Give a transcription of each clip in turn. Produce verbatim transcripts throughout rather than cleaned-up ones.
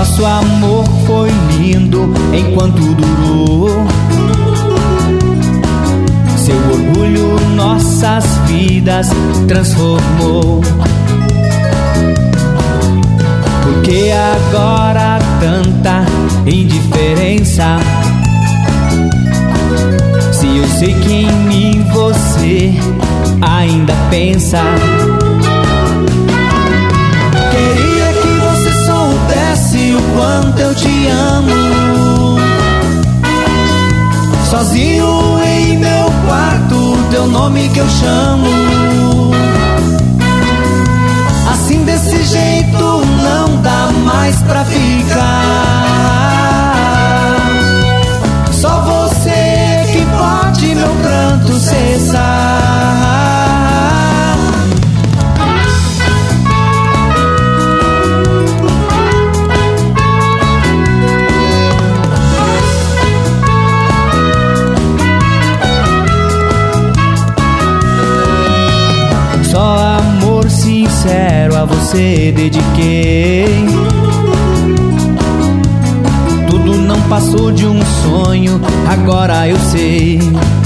Nosso amor foi lindo enquanto durou. Seu orgulho nossas vidas transformou. Porque agora tanta indiferença? Se eu sei que em mim você ainda pensa. Queria que você soubesse o quanto eu te amo. Sozinho em meu quarto, teu nome que eu chamo. Assim desse jeito não dá mais pra ficar. Só você que pode meu pranto cessar. Só amor sincero a você dediquei. Tudo não passou de um sonho, agora eu sei.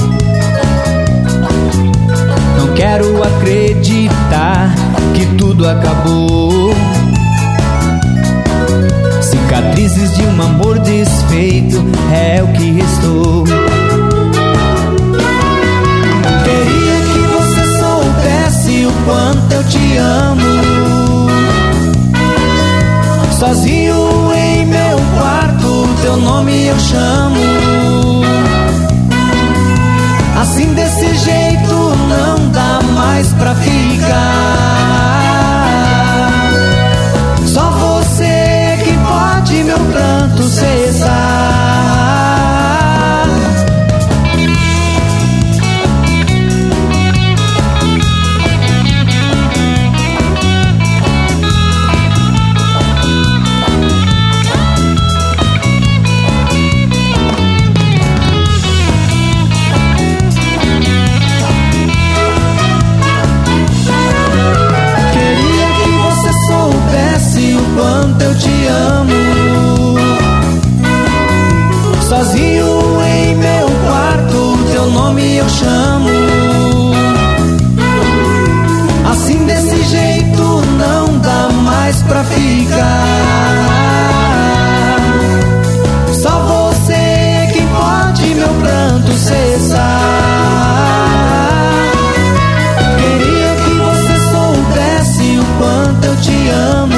Não quero acreditar que tudo acabou. Cicatrizes de um amor desfeito é o que restou. Queria que você soubesse o quanto eu te amo. Sozinho em meu quarto, teu nome eu chamo. Assim desse jeito não dá mais pra ficar. Só você que pode meu pranto cessar. Quanto eu te amo. Sozinho em meu quarto, teu nome eu chamo. Assim desse jeito não dá mais pra ficar. Só você que pode meu pranto cessar. Queria que você soubesse o quanto eu te amo.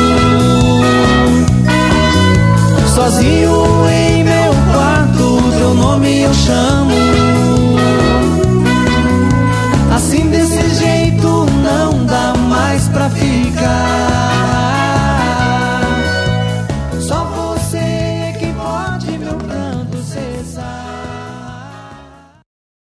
Sozinho em meu quarto, teu nome eu chamo.